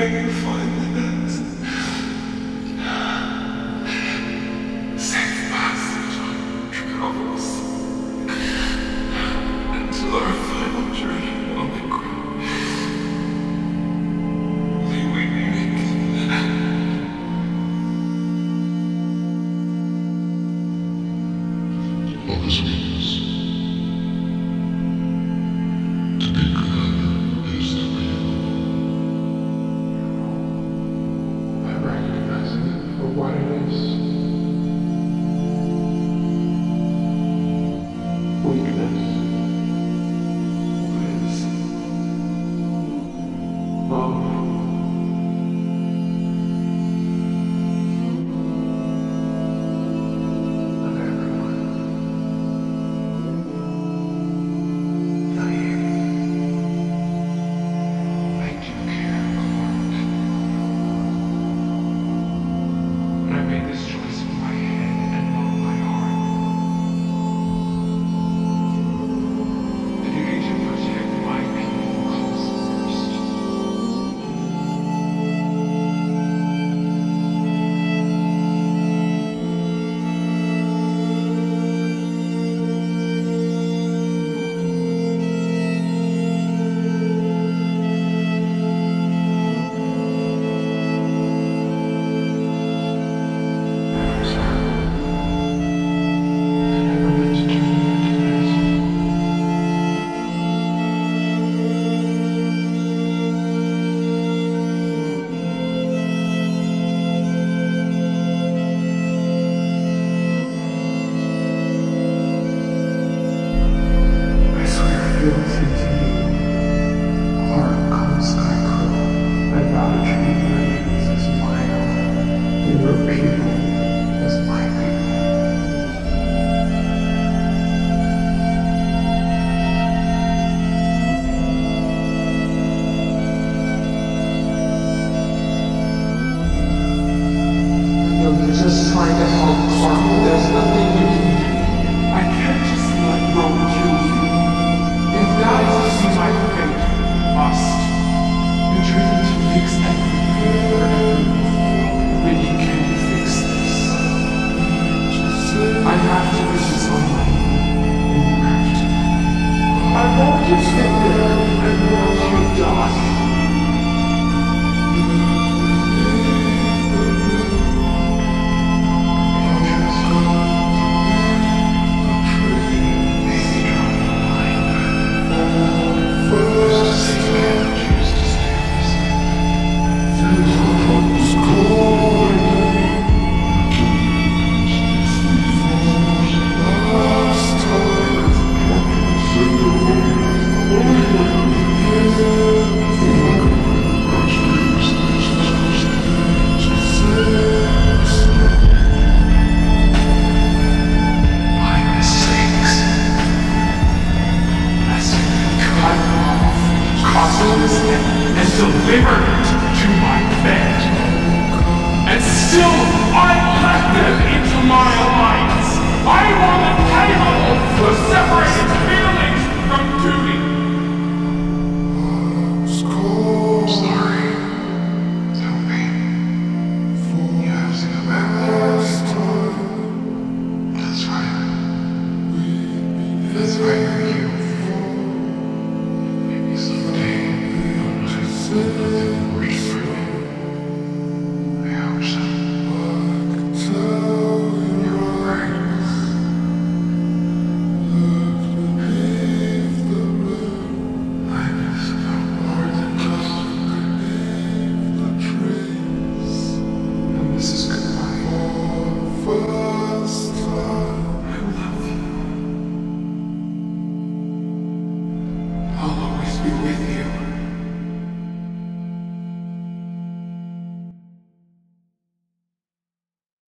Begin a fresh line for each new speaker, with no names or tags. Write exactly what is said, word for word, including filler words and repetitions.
you find that safe passage on travels until our final journey on the ground. May we make all this means to be good is the real. I recognize it for what it is. Weakness. Liz. Love. Of everyone. Naive. I do care a lot. But I made this choice with my head and not my heart. The duty to protect my people comes first. I'm sorry. I never meant to turn you into this. I swear I feel the same to you. Clark, come Sky Crew. I vow to treat your enemies as my own, and your people as my people. You're just trying to help Clark. There's nothing you can do. I can't just let Rome kill you. If that is to be my fate, you must. You're driven to fix everything for everyone. But you can't fix this. I have to do this on my own. You have to. I won't just get